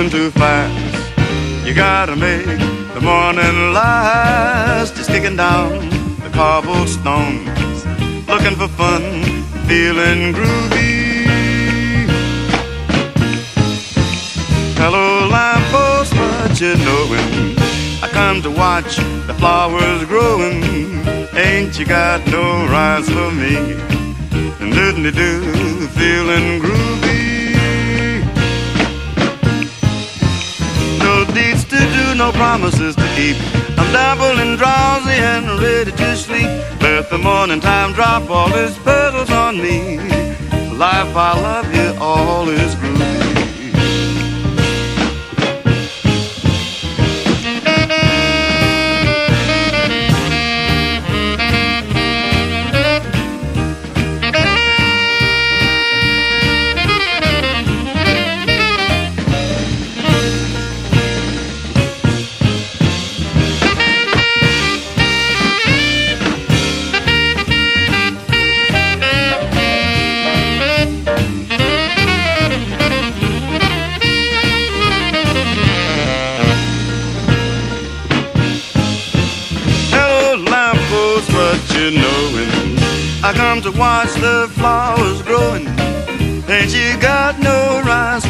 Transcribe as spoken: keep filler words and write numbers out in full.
moving too fast. You gotta make the morning last. Just kicking down the cobblestones, looking for fun, feeling groovy. Hello, lamppost, what you knowin'? I come to watch the flowers growing. Ain't you got no rhymes for me? Do-do-do, feeling groovy. No deeds to do, no promises to keep. I'm dabbled and drowsy and ready to sleep. Let the morning time drop all its petals on me. Life, I love you, all is groovy. I come to watch the flowers growing. Ain't you got no rhymes